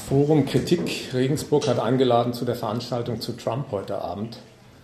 Forum Kritik Regensburg hat eingeladen zu der Veranstaltung zu Trump heute Abend.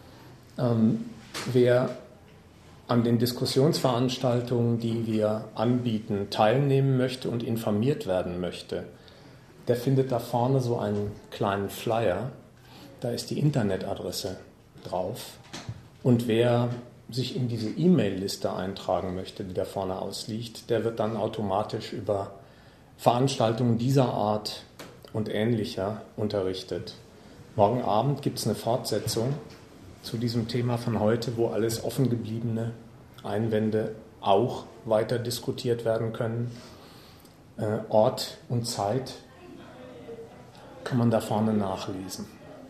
Wer an den Diskussionsveranstaltungen, die wir anbieten, teilnehmen möchte und informiert werden möchte, der findet da vorne so einen kleinen Flyer. Da ist die Internetadresse drauf. Und wer sich in diese E-Mail-Liste eintragen möchte, die da vorne ausliegt, der wird dann automatisch über Veranstaltungen dieser Art und ähnlicher unterrichtet. Morgen Abend gibt es eine Fortsetzung zu diesem Thema von heute, wo alles offen gebliebene Einwände auch weiter diskutiert werden können. Ort und Zeit kann man da vorne nachlesen.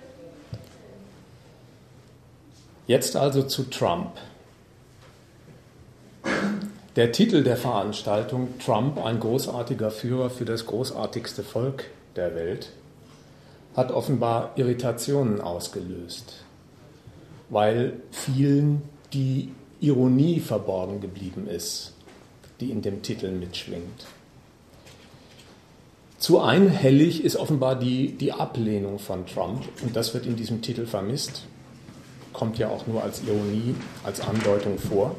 Jetzt also zu Trump. Der Titel der Veranstaltung, Trump, ein großartiger Führer für das großartigste Volk der Welt, hat offenbar Irritationen ausgelöst, weil vielen die Ironie verborgen geblieben ist, die in dem Titel mitschwingt. Zu einhellig ist offenbar die Ablehnung von Trump, und das wird in diesem Titel vermisst, kommt ja auch nur als Ironie, als Andeutung vor.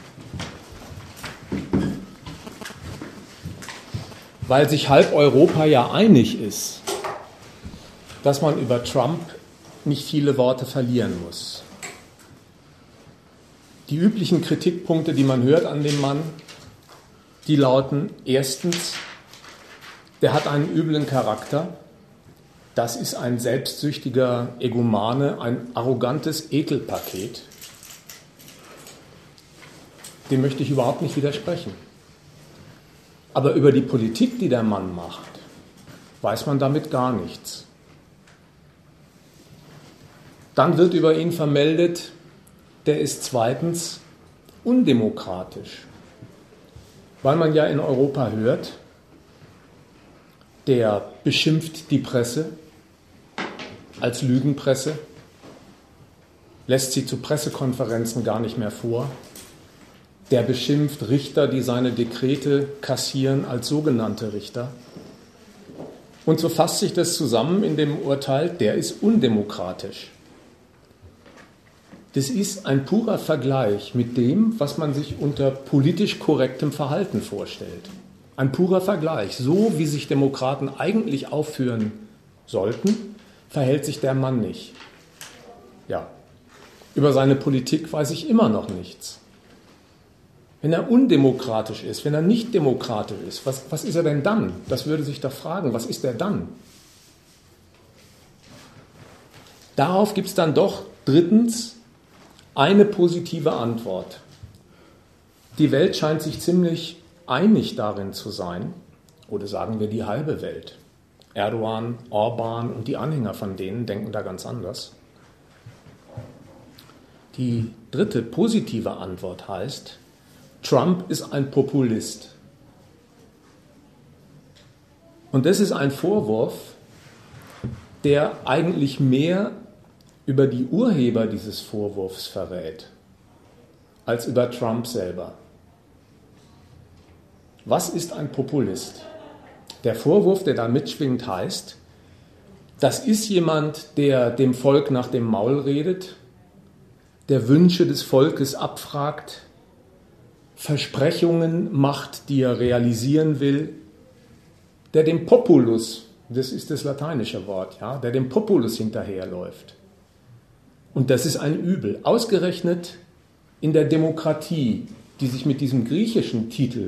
Weil sich halb Europa ja einig ist, dass man über Trump nicht viele Worte verlieren muss. Die üblichen Kritikpunkte, die man hört an dem Mann, die lauten: Erstens, der hat einen üblen Charakter. Das ist ein selbstsüchtiger Egomane, ein arrogantes Ekelpaket. Dem möchte ich überhaupt nicht widersprechen. Aber über die Politik, die der Mann macht, weiß man damit gar nichts. Dann wird über ihn vermeldet, der ist zweitens undemokratisch. Weil man ja in Europa hört, der beschimpft die Presse als Lügenpresse, lässt sie zu Pressekonferenzen gar nicht mehr vor. Der beschimpft Richter, die seine Dekrete kassieren, als sogenannte Richter. Und so fasst sich das zusammen in dem Urteil, der ist undemokratisch. Das ist ein purer Vergleich mit dem, was man sich unter politisch korrektem Verhalten vorstellt. Ein purer Vergleich. So wie sich Demokraten eigentlich aufführen sollten, verhält sich der Mann nicht. Ja, über seine Politik weiß ich immer noch nichts. Wenn er undemokratisch ist, wenn er nicht demokratisch ist, was ist er denn dann? Das würde sich doch fragen, was ist er dann? Darauf gibt es dann doch drittens eine positive Antwort. Die Welt scheint sich ziemlich einig darin zu sein, oder sagen wir die halbe Welt. Erdogan, Orban und die Anhänger von denen denken da ganz anders. Die dritte positive Antwort heißt: Trump ist ein Populist. Und das ist ein Vorwurf, der eigentlich mehr über die Urheber dieses Vorwurfs verrät, als über Trump selber. Was ist ein Populist? Der Vorwurf, der da mitschwingt, heißt, das ist jemand, der dem Volk nach dem Maul redet, der Wünsche des Volkes abfragt, Versprechungen macht, die er realisieren will, der dem Populus, das ist das lateinische Wort, ja, der dem Populus hinterherläuft. Und das ist ein Übel. Ausgerechnet in der Demokratie, die sich mit diesem griechischen Titel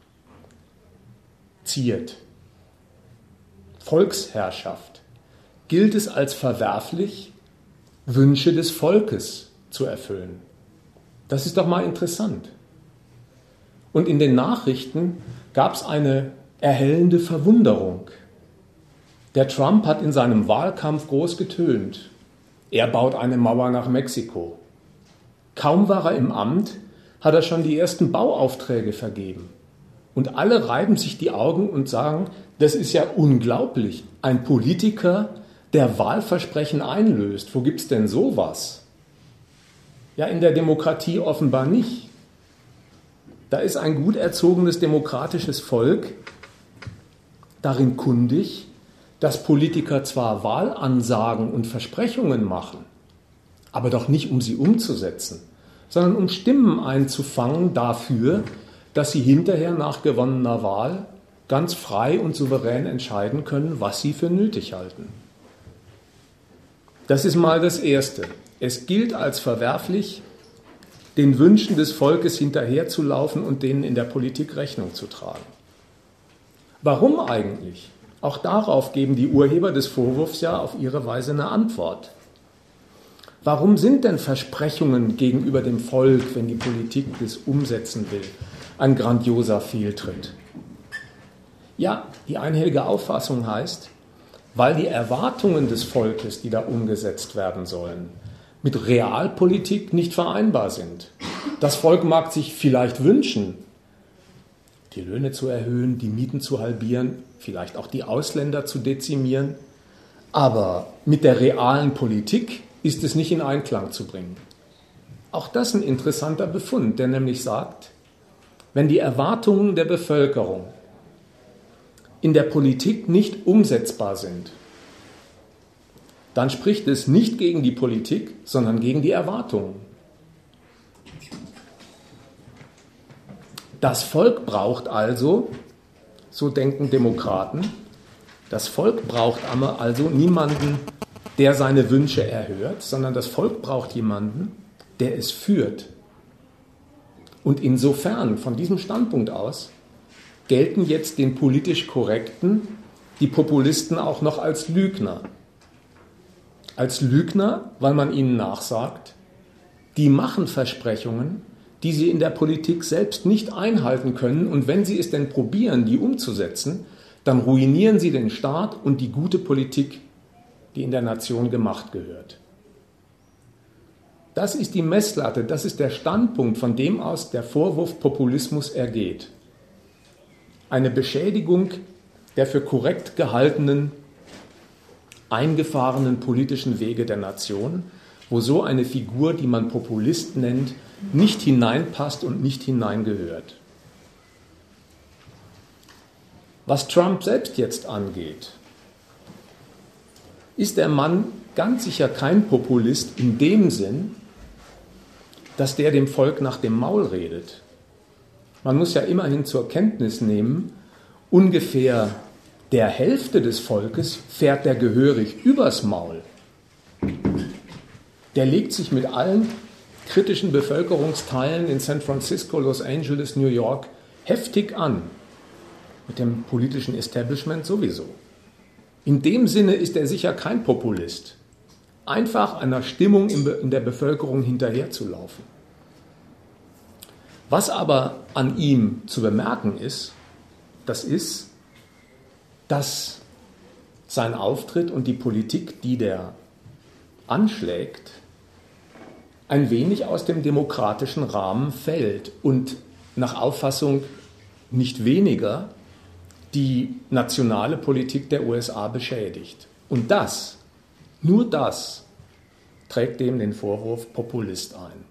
ziert, Volksherrschaft, gilt es als verwerflich, Wünsche des Volkes zu erfüllen. Das ist doch mal interessant. Und in den Nachrichten gab es eine erhellende Verwunderung. Der Trump hat in seinem Wahlkampf groß getönt. Er baut eine Mauer nach Mexiko. Kaum war er im Amt, hat er schon die ersten Bauaufträge vergeben. Und alle reiben sich die Augen und sagen, das ist ja unglaublich. Ein Politiker, der Wahlversprechen einlöst. Wo gibt es denn sowas? Ja, in der Demokratie offenbar nicht. Da ist ein gut erzogenes demokratisches Volk darin kundig, dass Politiker zwar Wahlansagen und Versprechungen machen, aber doch nicht, um sie umzusetzen, sondern um Stimmen einzufangen dafür, dass sie hinterher nach gewonnener Wahl ganz frei und souverän entscheiden können, was sie für nötig halten. Das ist mal das Erste. Es gilt als verwerflich, den Wünschen des Volkes hinterherzulaufen und denen in der Politik Rechnung zu tragen. Warum eigentlich? Auch darauf geben die Urheber des Vorwurfs ja auf ihre Weise eine Antwort. Warum sind denn Versprechungen gegenüber dem Volk, wenn die Politik das umsetzen will, ein grandioser Fehltritt? Ja, die einhellige Auffassung heißt, weil die Erwartungen des Volkes, die da umgesetzt werden sollen, mit Realpolitik nicht vereinbar sind. Das Volk mag sich vielleicht wünschen, die Löhne zu erhöhen, die Mieten zu halbieren, vielleicht auch die Ausländer zu dezimieren, aber mit der realen Politik ist es nicht in Einklang zu bringen. Auch das ist ein interessanter Befund, der nämlich sagt, wenn die Erwartungen der Bevölkerung in der Politik nicht umsetzbar sind, dann spricht es nicht gegen die Politik, sondern gegen die Erwartungen. Das Volk braucht also, so denken Demokraten, das Volk braucht also niemanden, der seine Wünsche erhört, sondern das Volk braucht jemanden, der es führt. Und insofern, von diesem Standpunkt aus, gelten jetzt den politisch Korrekten die Populisten auch noch als Lügner. Als Lügner, weil man ihnen nachsagt, die machen Versprechungen, die sie in der Politik selbst nicht einhalten können, und wenn sie es denn probieren, die umzusetzen, dann ruinieren sie den Staat und die gute Politik, die in der Nation gemacht gehört. Das ist die Messlatte, das ist der Standpunkt, von dem aus der Vorwurf Populismus ergeht. Eine Beschädigung der für korrekt gehaltenen, eingefahrenen politischen Wege der Nation, wo so eine Figur, die man Populist nennt, nicht hineinpasst und nicht hineingehört. Was Trump selbst jetzt angeht, ist der Mann ganz sicher kein Populist in dem Sinn, dass der dem Volk nach dem Maul redet. Man muss ja immerhin zur Kenntnis nehmen, ungefähr der Hälfte des Volkes fährt der gehörig übers Maul. Der legt sich mit allen kritischen Bevölkerungsteilen in San Francisco, Los Angeles, New York heftig an. Mit dem politischen Establishment sowieso. In dem Sinne ist er sicher kein Populist. Einfach einer Stimmung in der Bevölkerung hinterherzulaufen. Was aber an ihm zu bemerken ist, dass sein Auftritt und die Politik, die der anschlägt, ein wenig aus dem demokratischen Rahmen fällt und nach Auffassung nicht weniger die nationale Politik der USA beschädigt. Und das, nur das, trägt dem den Vorwurf Populist ein.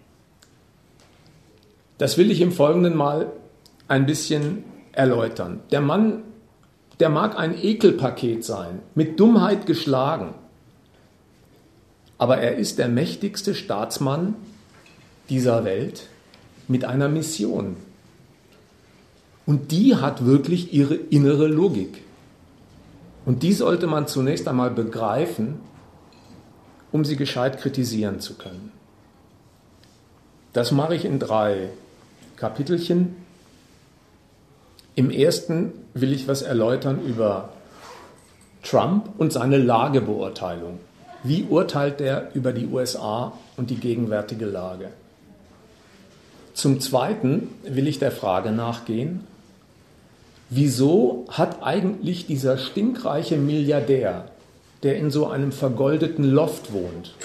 Das will ich im Folgenden mal ein bisschen erläutern. Der Mann, der mag ein Ekelpaket sein, mit Dummheit geschlagen, aber er ist der mächtigste Staatsmann dieser Welt mit einer Mission. Und die hat wirklich ihre innere Logik. Und die sollte man zunächst einmal begreifen, um sie gescheit kritisieren zu können. Das mache ich in 3 Kapitelchen. Im ersten will ich was erläutern über Trump und seine Lagebeurteilung. Wie urteilt er über die USA und die gegenwärtige Lage? Zum Zweiten will ich der Frage nachgehen, wieso hat eigentlich dieser stinkreiche Milliardär, der in so einem vergoldeten Loft wohnt,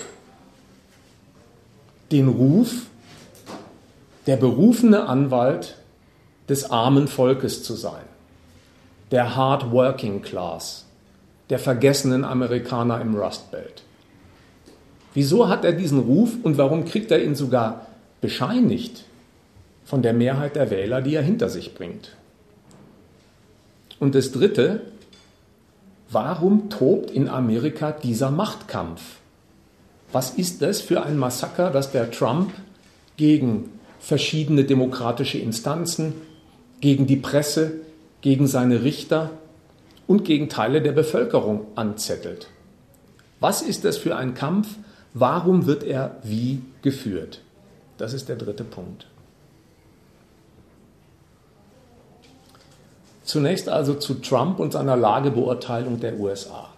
den Ruf, der berufene Anwalt des armen Volkes zu sein, der Hard Working Class, der vergessenen Amerikaner im Rust Belt? Wieso hat er diesen Ruf und warum kriegt er ihn sogar bescheinigt von der Mehrheit der Wähler, die er hinter sich bringt? Und das Dritte, warum tobt in Amerika dieser Machtkampf? Was ist das für ein Massaker, das der Trump gegen verschiedene demokratische Instanzen, gegen die Presse, gegen seine Richter und gegen Teile der Bevölkerung anzettelt? Was ist das für ein Kampf? Warum wird er wie geführt? Das ist der dritte Punkt. Zunächst also zu Trump und seiner Lagebeurteilung der USA.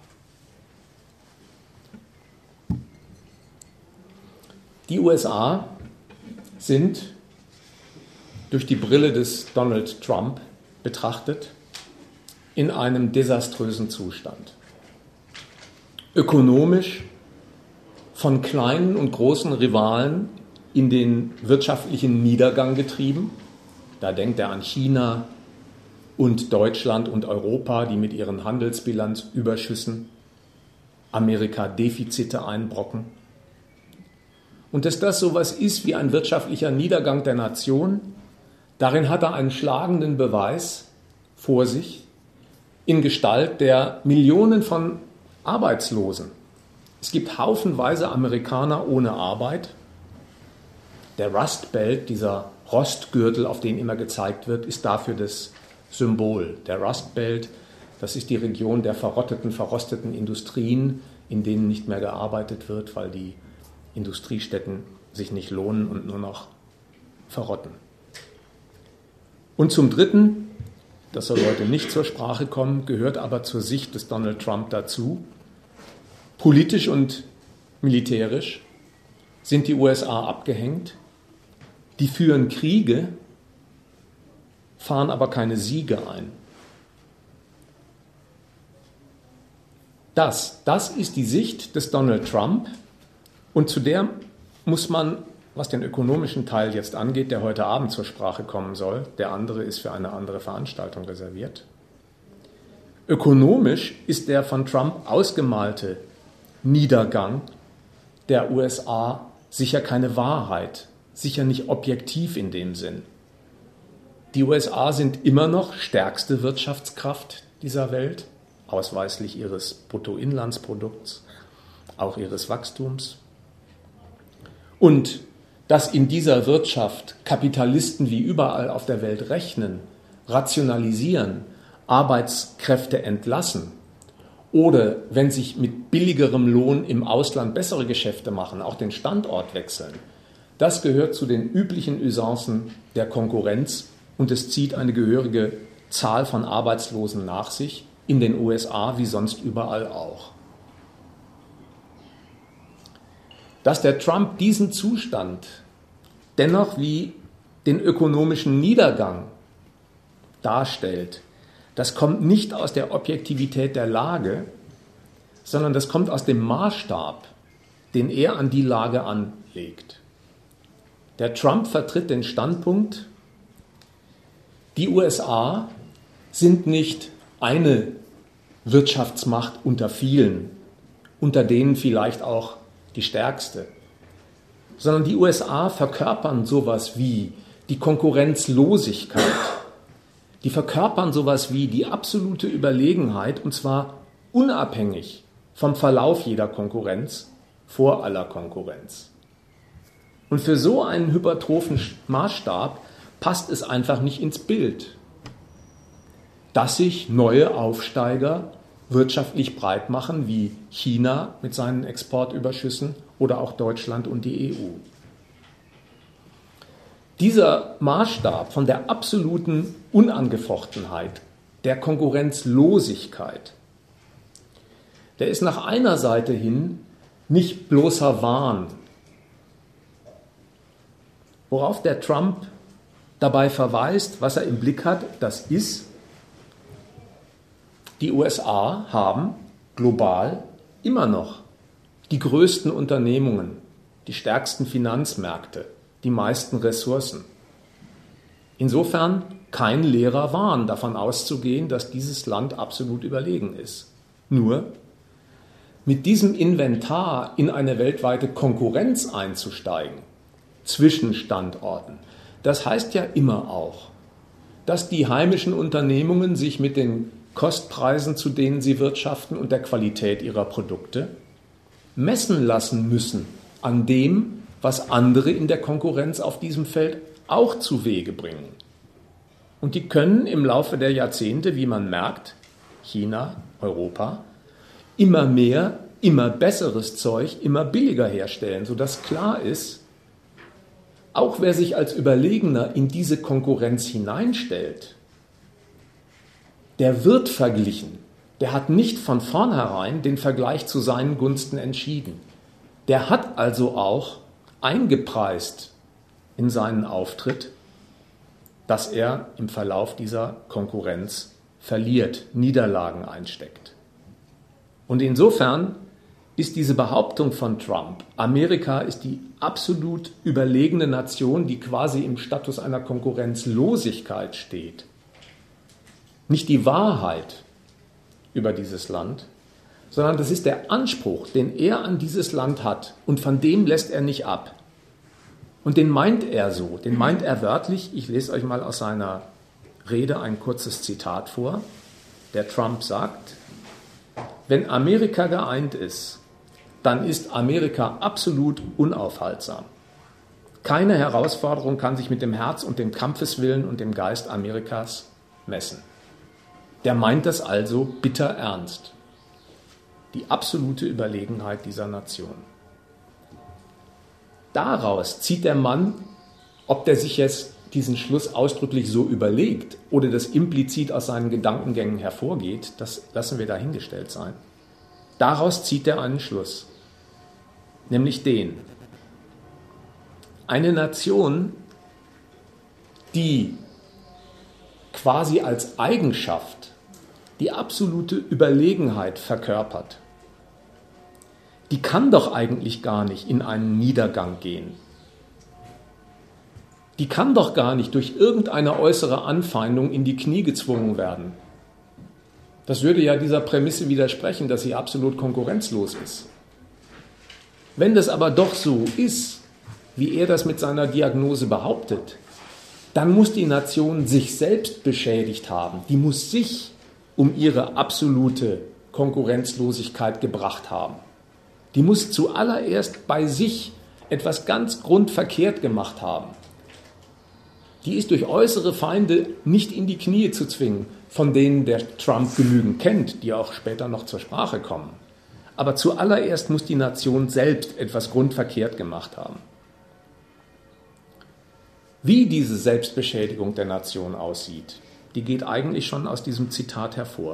Die USA sind durch die Brille des Donald Trump betrachtet in einem desaströsen Zustand. Ökonomisch von kleinen und großen Rivalen in den wirtschaftlichen Niedergang getrieben. Da denkt er an China und Deutschland und Europa, die mit ihren Handelsbilanzüberschüssen Amerika Defizite einbrocken. Und dass das sowas ist wie ein wirtschaftlicher Niedergang der Nation, darin hat er einen schlagenden Beweis vor sich in Gestalt der Millionen von Arbeitslosen. Es gibt haufenweise Amerikaner ohne Arbeit. Der Rust Belt, dieser Rostgürtel, auf den immer gezeigt wird, ist dafür das Symbol. Der Rust Belt, das ist die Region der verrosteten Industrien, in denen nicht mehr gearbeitet wird, weil die Industriestätten sich nicht lohnen und nur noch verrotten. Und zum Dritten, das soll heute nicht zur Sprache kommen, gehört aber zur Sicht des Donald Trump dazu, politisch und militärisch sind die USA abgehängt, die führen Kriege, fahren aber keine Siege ein. Das ist die Sicht des Donald Trump und zu der muss man, was den ökonomischen Teil jetzt angeht, der heute Abend zur Sprache kommen soll, der andere ist für eine andere Veranstaltung reserviert. Ökonomisch ist der von Trump ausgemalte Niedergang der USA sicher keine Wahrheit, sicher nicht objektiv in dem Sinn. Die USA sind immer noch stärkste Wirtschaftskraft dieser Welt, ausweislich ihres Bruttoinlandsprodukts, auch ihres Wachstums. Und dass in dieser Wirtschaft Kapitalisten wie überall auf der Welt rechnen, rationalisieren, Arbeitskräfte entlassen oder, wenn sich mit billigerem Lohn im Ausland bessere Geschäfte machen, auch den Standort wechseln, das gehört zu den üblichen Usancen der Konkurrenz und es zieht eine gehörige Zahl von Arbeitslosen nach sich, in den USA wie sonst überall auch. Dass der Trump diesen Zustand dennoch wie den ökonomischen Niedergang darstellt, das kommt nicht aus der Objektivität der Lage, sondern das kommt aus dem Maßstab, den er an die Lage anlegt. Der Trump vertritt den Standpunkt, die USA sind nicht eine Wirtschaftsmacht unter vielen, unter denen vielleicht auch die stärkste, sondern die USA verkörpern sowas wie die Konkurrenzlosigkeit. Die verkörpern sowas wie die absolute Überlegenheit, und zwar unabhängig vom Verlauf jeder Konkurrenz, vor aller Konkurrenz. Und für so einen hypertrophen Maßstab passt es einfach nicht ins Bild, dass sich neue Aufsteiger wirtschaftlich breit machen, wie China mit seinen Exportüberschüssen oder auch Deutschland und die EU. Dieser Maßstab von der absoluten Unangefochtenheit, der Konkurrenzlosigkeit, der ist nach einer Seite hin nicht bloßer Wahn. Worauf der Trump dabei verweist, was er im Blick hat, das ist, die USA haben global immer noch die größten Unternehmungen, die stärksten Finanzmärkte, die meisten Ressourcen. Insofern kein leerer Wahn davon auszugehen, dass dieses Land absolut überlegen ist. Nur mit diesem Inventar in eine weltweite Konkurrenz einzusteigen zwischen Standorten, das heißt ja immer auch, dass die heimischen Unternehmungen sich mit den Kostpreisen, zu denen sie wirtschaften, und der Qualität ihrer Produkte, messen lassen müssen an dem, was andere in der Konkurrenz auf diesem Feld auch zu Wege bringen. Und die können im Laufe der Jahrzehnte, wie man merkt, China, Europa, immer mehr, immer besseres Zeug, immer billiger herstellen, sodass klar ist, auch wer sich als Überlegener in diese Konkurrenz hineinstellt, der wird verglichen. Der hat nicht von vornherein den Vergleich zu seinen Gunsten entschieden. Der hat also auch eingepreist in seinen Auftritt, dass er im Verlauf dieser Konkurrenz verliert, Niederlagen einsteckt. Und insofern ist diese Behauptung von Trump, Amerika ist die absolut überlegene Nation, die quasi im Status einer Konkurrenzlosigkeit steht, nicht die Wahrheit über dieses Land, sondern das ist der Anspruch, den er an dieses Land hat, und von dem lässt er nicht ab. Und den meint er so, den meint er wörtlich. Ich lese euch mal aus seiner Rede ein kurzes Zitat vor. Der Trump sagt: Wenn Amerika geeint ist, dann ist Amerika absolut unaufhaltsam. Keine Herausforderung kann sich mit dem Herz und dem Kampfeswillen und dem Geist Amerikas messen. Der meint das also bitter ernst. Die absolute Überlegenheit dieser Nation. Daraus zieht der Mann, ob der sich jetzt diesen Schluss ausdrücklich so überlegt oder das implizit aus seinen Gedankengängen hervorgeht, das lassen wir dahingestellt sein. Daraus zieht er einen Schluss, nämlich den: Eine Nation, die quasi als Eigenschaft die absolute Überlegenheit verkörpert, die kann doch eigentlich gar nicht in einen Niedergang gehen. Die kann doch gar nicht durch irgendeine äußere Anfeindung in die Knie gezwungen werden. Das würde ja dieser Prämisse widersprechen, dass sie absolut konkurrenzlos ist. Wenn das aber doch so ist, wie er das mit seiner Diagnose behauptet, dann muss die Nation sich selbst beschädigt haben. Die muss sich um ihre absolute Konkurrenzlosigkeit gebracht haben. Die muss zuallererst bei sich etwas ganz grundverkehrt gemacht haben. Die ist durch äußere Feinde nicht in die Knie zu zwingen, von denen der Trump genügend kennt, die auch später noch zur Sprache kommen. Aber zuallererst muss die Nation selbst etwas grundverkehrt gemacht haben. Wie diese Selbstbeschädigung der Nation aussieht, die geht eigentlich schon aus diesem Zitat hervor.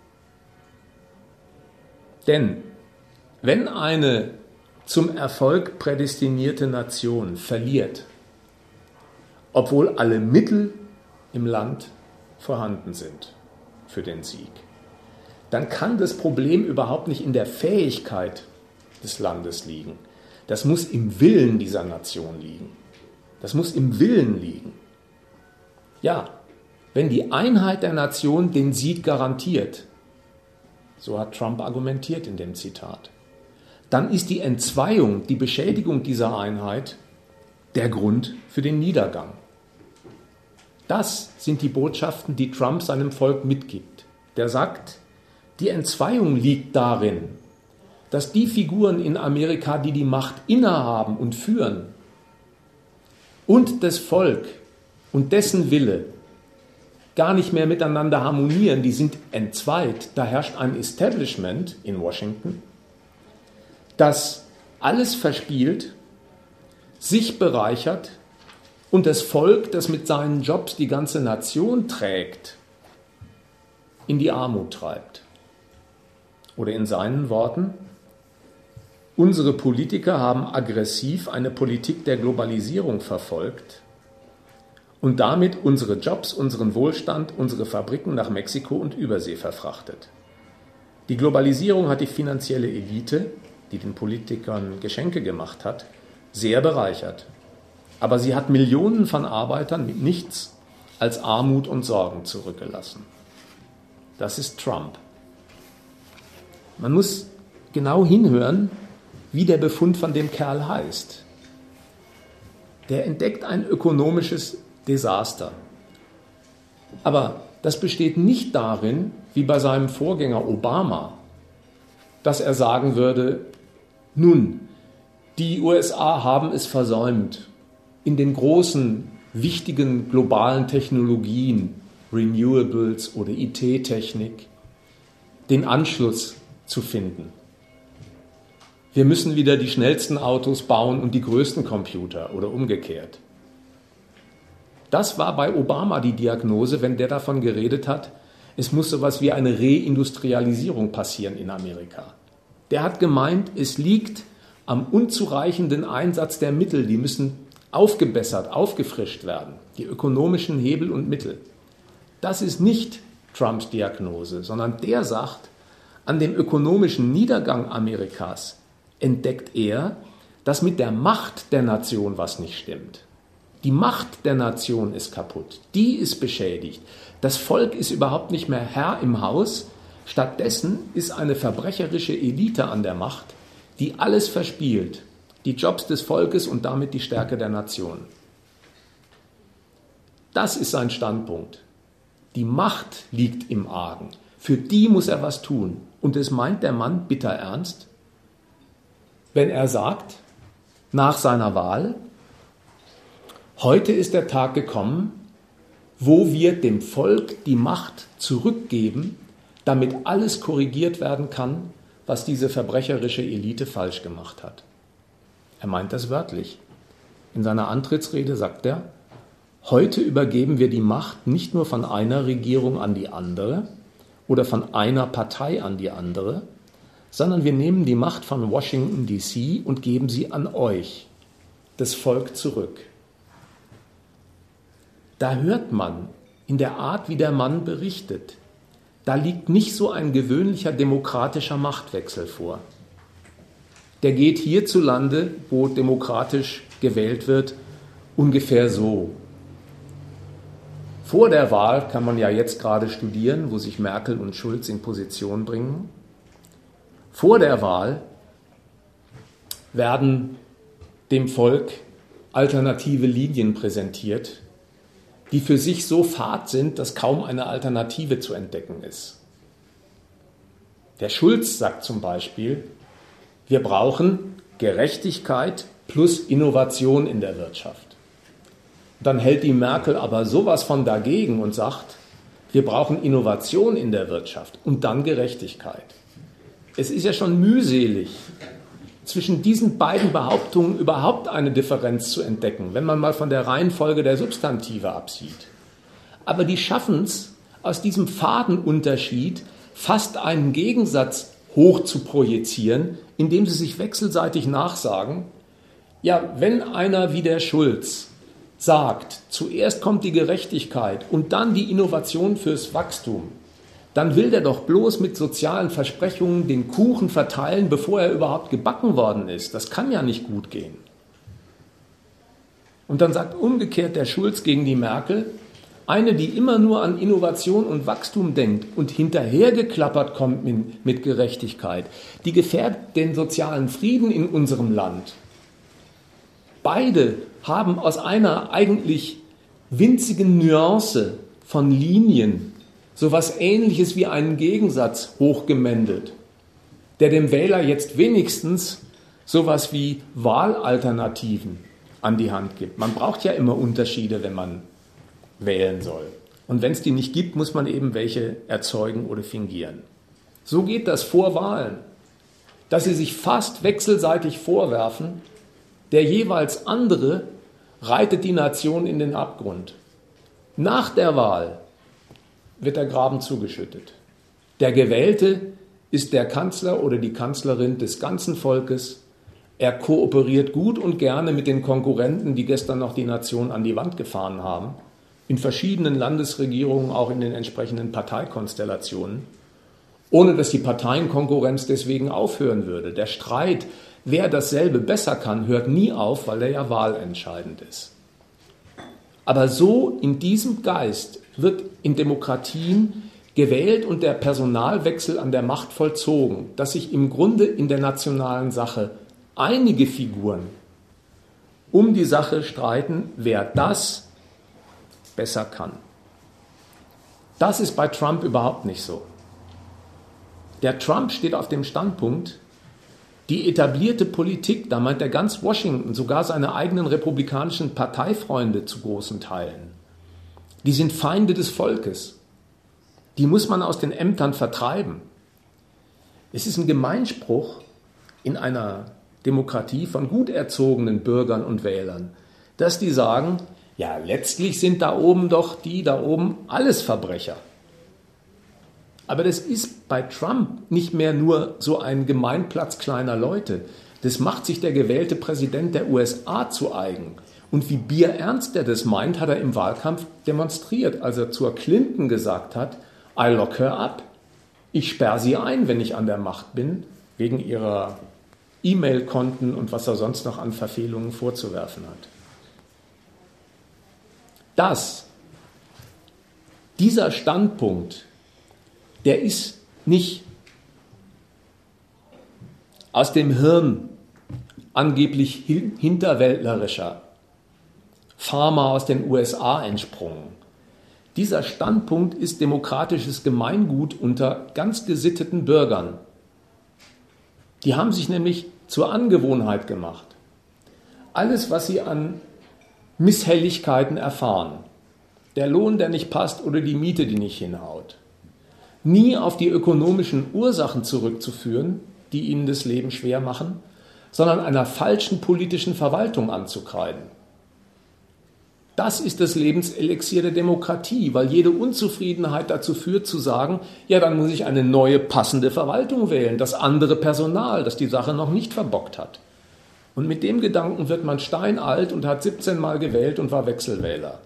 Denn wenn eine zum Erfolg prädestinierte Nation verliert, obwohl alle Mittel im Land vorhanden sind für den Sieg, dann kann das Problem überhaupt nicht in der Fähigkeit des Landes liegen. Das muss im Willen dieser Nation liegen. Das muss im Willen liegen. Ja, wenn die Einheit der Nation den Sieg garantiert, so hat Trump argumentiert in dem Zitat, dann ist die Entzweiung, die Beschädigung dieser Einheit der Grund für den Niedergang. Das sind die Botschaften, die Trump seinem Volk mitgibt. Der sagt, die Entzweiung liegt darin, dass die Figuren in Amerika, die die Macht innehaben und führen, und das Volk und dessen Wille gar nicht mehr miteinander harmonieren, die sind entzweit. Da herrscht ein Establishment in Washington, das alles verspielt, sich bereichert und das Volk, das mit seinen Jobs die ganze Nation trägt, in die Armut treibt. Oder in seinen Worten: Unsere Politiker haben aggressiv eine Politik der Globalisierung verfolgt und damit unsere Jobs, unseren Wohlstand, unsere Fabriken nach Mexiko und Übersee verfrachtet. Die Globalisierung hat die finanzielle Elite, die den Politikern Geschenke gemacht hat, sehr bereichert. Aber sie hat Millionen von Arbeitern mit nichts als Armut und Sorgen zurückgelassen. Das ist Trump. Man muss genau hinhören, wie der Befund von dem Kerl heißt. Der entdeckt ein ökonomisches Desaster. Aber das besteht nicht darin, wie bei seinem Vorgänger Obama, dass er sagen würde, nun, die USA haben es versäumt, in den großen, wichtigen globalen Technologien, Renewables oder IT-Technik, den Anschluss zu finden. Wir müssen wieder die schnellsten Autos bauen und die größten Computer oder umgekehrt. Das war bei Obama die Diagnose, wenn der davon geredet hat, es muss sowas wie eine Reindustrialisierung passieren in Amerika. Der hat gemeint, es liegt am unzureichenden Einsatz der Mittel, die müssen aufgebessert, aufgefrischt werden, die ökonomischen Hebel und Mittel. Das ist nicht Trumps Diagnose, sondern der sagt, an dem ökonomischen Niedergang Amerikas entdeckt er, dass mit der Macht der Nation was nicht stimmt. Die Macht der Nation ist kaputt, die ist beschädigt. Das Volk ist überhaupt nicht mehr Herr im Haus. Stattdessen ist eine verbrecherische Elite an der Macht, die alles verspielt, die Jobs des Volkes und damit die Stärke der Nation. Das ist sein Standpunkt. Die Macht liegt im Argen. Für die muss er was tun. Und es meint der Mann bitter ernst, wenn er sagt, nach seiner Wahl, heute ist der Tag gekommen, wo wir dem Volk die Macht zurückgeben, damit alles korrigiert werden kann, was diese verbrecherische Elite falsch gemacht hat. Er meint das wörtlich. In seiner Antrittsrede sagt er, heute übergeben wir die Macht nicht nur von einer Regierung an die andere oder von einer Partei an die andere, sondern wir nehmen die Macht von Washington DC und geben sie an euch, das Volk, zurück. Da hört man in der Art, wie der Mann berichtet, da liegt nicht so ein gewöhnlicher demokratischer Machtwechsel vor. Der geht hierzulande, wo demokratisch gewählt wird, ungefähr so. Vor der Wahl kann man ja jetzt gerade studieren, wo sich Merkel und Schulz in Position bringen. Vor der Wahl werden dem Volk alternative Linien präsentiert, die für sich so fad sind, dass kaum eine Alternative zu entdecken ist. Der Schulz sagt zum Beispiel, wir brauchen Gerechtigkeit plus Innovation in der Wirtschaft. Dann hält die Merkel aber sowas von dagegen und sagt, wir brauchen Innovation in der Wirtschaft und dann Gerechtigkeit. Es ist ja schon mühselig, zwischen diesen beiden Behauptungen überhaupt eine Differenz zu entdecken, wenn man mal von der Reihenfolge der Substantive absieht. Aber die schaffen es, aus diesem faden Unterschied fast einen Gegensatz hoch zu projizieren, indem sie sich wechselseitig nachsagen, ja, wenn einer wie der Schulz sagt, zuerst kommt die Gerechtigkeit und dann die Innovation fürs Wachstum, dann will der doch bloß mit sozialen Versprechungen den Kuchen verteilen, bevor er überhaupt gebacken worden ist. Das kann ja nicht gut gehen. Und dann sagt umgekehrt der Schulz gegen die Merkel, eine, die immer nur an Innovation und Wachstum denkt und hinterhergeklappert kommt mit Gerechtigkeit, die gefährdet den sozialen Frieden in unserem Land. Beide haben aus einer eigentlich winzigen Nuance von Linien sowas Ähnliches wie einen Gegensatz hochgemändelt, der dem Wähler jetzt wenigstens sowas wie Wahlalternativen an die Hand gibt. Man braucht ja immer Unterschiede, wenn man wählen soll. Und wenn es die nicht gibt, muss man eben welche erzeugen oder fingieren. So geht das vor Wahlen, dass sie sich fast wechselseitig vorwerfen, der jeweils andere reitet die Nation in den Abgrund. Nach der Wahl wird der Graben zugeschüttet. Der Gewählte ist der Kanzler oder die Kanzlerin des ganzen Volkes. Er kooperiert gut und gerne mit den Konkurrenten, die gestern noch die Nation an die Wand gefahren haben, in verschiedenen Landesregierungen, auch in den entsprechenden Parteikonstellationen, ohne dass die Parteienkonkurrenz deswegen aufhören würde. Der Streit, wer dasselbe besser kann, hört nie auf, weil er ja wahlentscheidend ist. Aber so in diesem Geist wird in Demokratien gewählt und der Personalwechsel an der Macht vollzogen, dass sich im Grunde in der nationalen Sache einige Figuren um die Sache streiten, wer das besser kann. Das ist bei Trump überhaupt nicht so. Der Trump steht auf dem Standpunkt, die etablierte Politik, da meint er ganz Washington, sogar seine eigenen republikanischen Parteifreunde zu großen Teilen, die sind Feinde des Volkes. Die muss man aus den Ämtern vertreiben. Es ist ein Gemeinspruch in einer Demokratie von gut erzogenen Bürgern und Wählern, dass die sagen, ja, letztlich sind da oben doch die da oben alles Verbrecher. Aber das ist bei Trump nicht mehr nur so ein Gemeinplatz kleiner Leute. Das macht sich der gewählte Präsident der USA zu eigen. Und wie bierernst er das meint, hat er im Wahlkampf demonstriert, als er zur Clinton gesagt hat, I lock her up. Ich sperre sie ein, wenn ich an der Macht bin, wegen ihrer E-Mail-Konten und was er sonst noch an Verfehlungen vorzuwerfen hat. Dieser Standpunkt, der ist nicht aus dem Hirn angeblich hinterwäldlerischer Farmer aus den USA entsprungen. Dieser Standpunkt ist demokratisches Gemeingut unter ganz gesitteten Bürgern. Die haben sich nämlich zur Angewohnheit gemacht. Alles, was sie an Misshelligkeiten erfahren, der Lohn, der nicht passt oder die Miete, die nicht hinhaut, nie auf die ökonomischen Ursachen zurückzuführen, die ihnen das Leben schwer machen, sondern einer falschen politischen Verwaltung anzukreiden. Das ist das Lebenselixier der Demokratie, weil jede Unzufriedenheit dazu führt, zu sagen, ja, dann muss ich eine neue passende Verwaltung wählen, das andere Personal, das die Sache noch nicht verbockt hat. Und mit dem Gedanken wird man steinalt und hat 17 Mal gewählt und war Wechselwähler.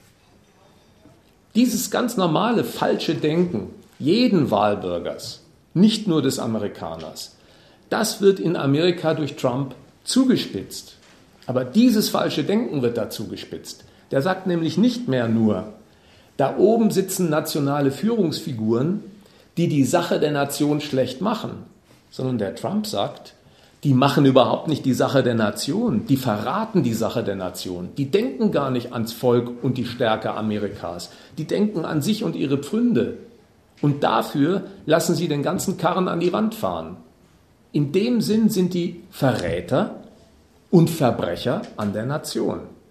Dieses ganz normale falsche Denken jeden Wahlbürgers, nicht nur des Amerikaners, das wird in Amerika durch Trump zugespitzt. Aber dieses falsche Denken wird da zugespitzt. Der sagt nämlich nicht mehr nur, da oben sitzen nationale Führungsfiguren, die die Sache der Nation schlecht machen, sondern der Trump sagt, die machen überhaupt nicht die Sache der Nation, die verraten die Sache der Nation, die denken gar nicht ans Volk und die Stärke Amerikas, die denken an sich und ihre Pfründe. Und dafür lassen sie den ganzen Karren an die Wand fahren. In dem Sinn sind die Verräter und Verbrecher an der Nation.